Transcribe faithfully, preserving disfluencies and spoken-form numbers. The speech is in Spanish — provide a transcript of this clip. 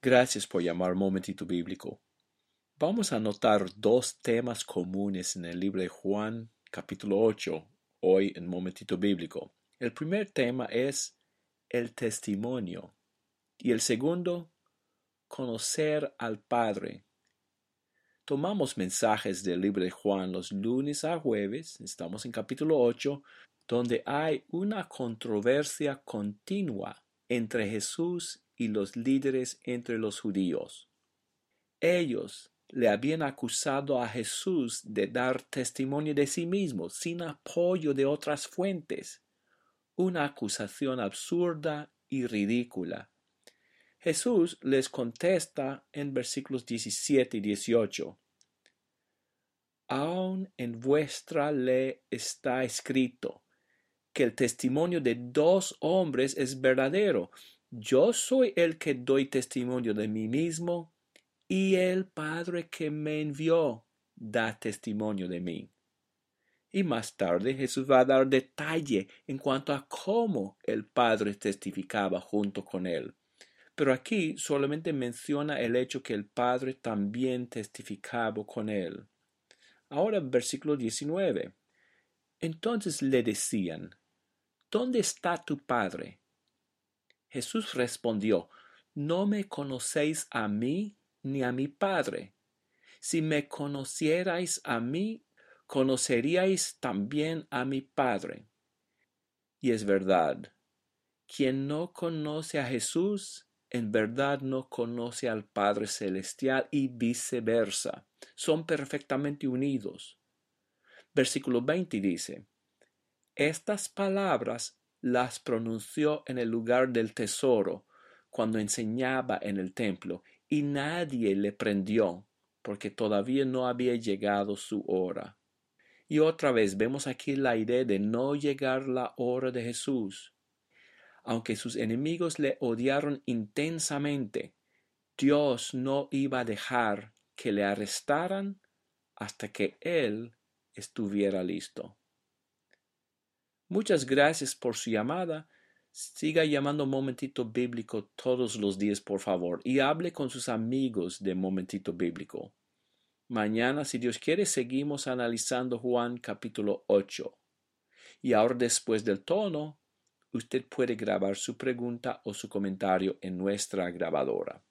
Gracias por llamar Momentito Bíblico. Vamos a notar dos temas comunes en el libro de Juan, capítulo ocho, hoy en Momentito Bíblico. El primer tema es el testimonio y el segundo, conocer al Padre. Tomamos mensajes del libro de Juan los lunes a jueves, estamos en capítulo ocho, donde hay una controversia continua entre Jesús y los líderes entre los judíos. Ellos le habían acusado a Jesús de dar testimonio de sí mismo sin apoyo de otras fuentes, una acusación absurda y ridícula. Jesús les contesta en versículos diecisiete y dieciocho. Aún en vuestra ley está escrito que el testimonio de dos hombres es verdadero. Yo soy el que doy testimonio de mí mismo, y el Padre que me envió da testimonio de mí. Y más tarde Jesús va a dar detalle en cuanto a cómo el Padre testificaba junto con él. Pero aquí solamente menciona el hecho que el Padre también testificaba con él. Ahora versículo diecinueve. Entonces le decían, ¿dónde está tu Padre? Jesús respondió, no me conocéis a mí ni a mi Padre. Si me conocierais a mí, conoceríais también a mi Padre. Y es verdad, quien no conoce a Jesús, en verdad no conoce al Padre Celestial y viceversa. Son perfectamente unidos. Versículo veinte dice, estas palabras las pronunció en el lugar del tesoro, cuando enseñaba en el templo, y nadie le prendió, porque todavía no había llegado su hora. Y otra vez vemos aquí la idea de no llegar la hora de Jesús. Aunque sus enemigos le odiaron intensamente, Dios no iba a dejar que le arrestaran hasta que Él estuviera listo. Muchas gracias por su llamada. Siga llamando Momentito Bíblico todos los días, por favor, y hable con sus amigos de Momentito Bíblico. Mañana, si Dios quiere, seguimos analizando Juan capítulo ocho. Y ahora, después del tono, usted puede grabar su pregunta o su comentario en nuestra grabadora.